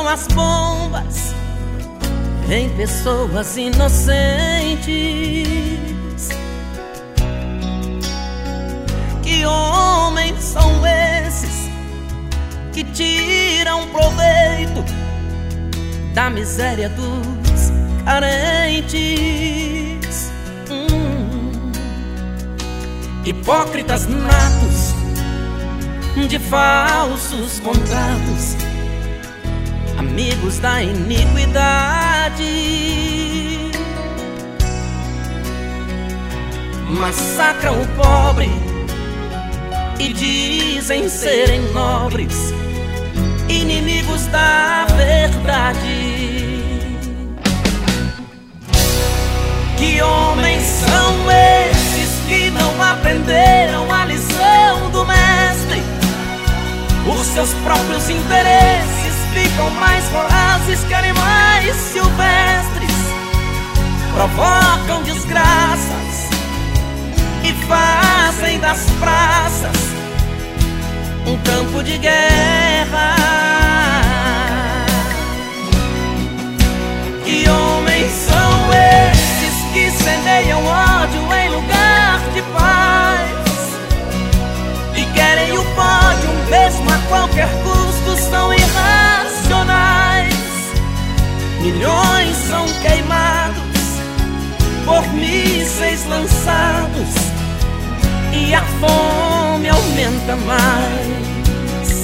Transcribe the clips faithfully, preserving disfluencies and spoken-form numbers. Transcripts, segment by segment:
as bombas em pessoas inocentes. Que homens são esses que tiram proveito da miséria dos carentes? Hum. Hipócritas natos de falsos contratos, amigos da iniquidade. Massacram o pobre e dizem serem nobres, inimigos da verdade. Que homens são esses que não aprenderam a lição do mestre? Os seus próprios interesses ficam mais vorazes que animais silvestres. Provocam desgraças e fazem das praças um campo de guerra. Que homens são esses que semeiam ódio em lugar de paz? E querem o pódio mesmo a qualquer custo, são irracionais. Milhões são queimados por mísseis lançados e a fome aumenta mais.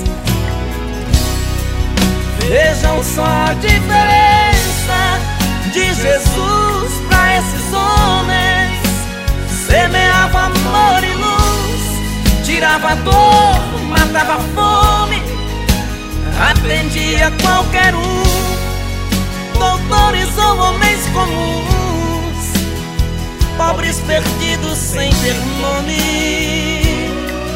Vejam só a diferença de Jesus para esses homens. Semeava amor e luz, tirava a dor, matava a fome, atendia qualquer um. Doutores ou homens comuns, pobres perdidos sem ter nome.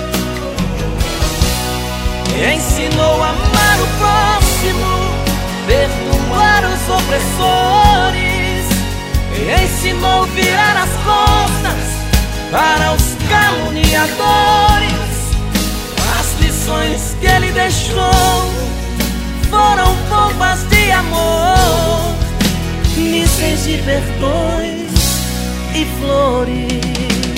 Ensinou a amar o próximo, perdoar os opressores. Ensinou a virar as costas para os caluniadores. As lições que ele deixou foram bombas de amor, mísseis de perdões e flores.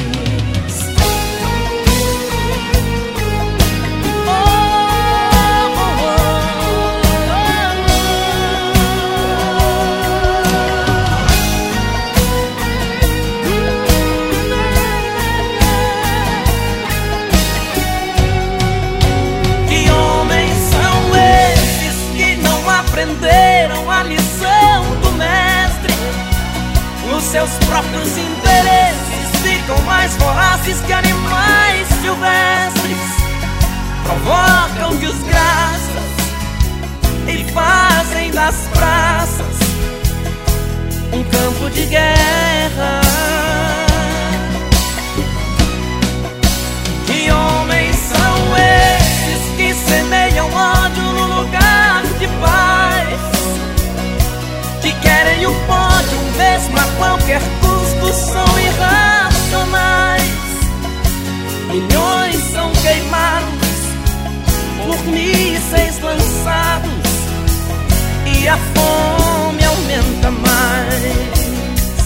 Aprenderam a lição do mestre. Os seus próprios interesses ficam mais vorazes que animais silvestres. Provocam desgraças e fazem das praças um campo de guerra. Que homens são esses que semeiam ódio no lugar de paz? Que querem o pódio mesmo a qualquer custo, são irracionais. Milhões são queimados por mísseis lançados e a fome aumenta mais.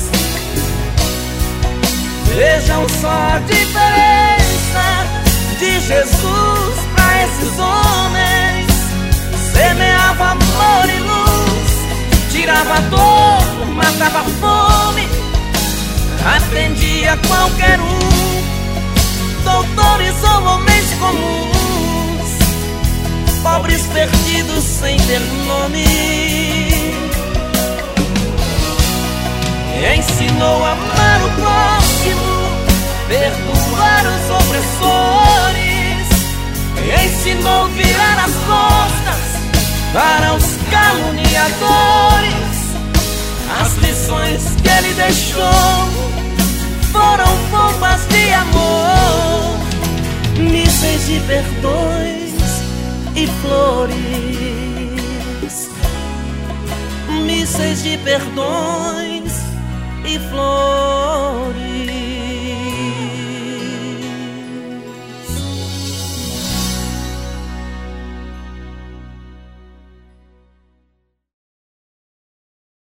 Vejam só a diferença de Jesus para esses homens. Semeava amor e luz, tirava a dor, matava a fome, atendia qualquer um. Doutores ou homens comuns, pobres perdidos sem ter nome. Ensinou a amar o próximo, perdoar os opressores. Ensinou a virar as costas para os caluniadores. As lições que ele deixou foram bombas de amor, mísseis de perdões e flores. Mísseis de perdões e flores.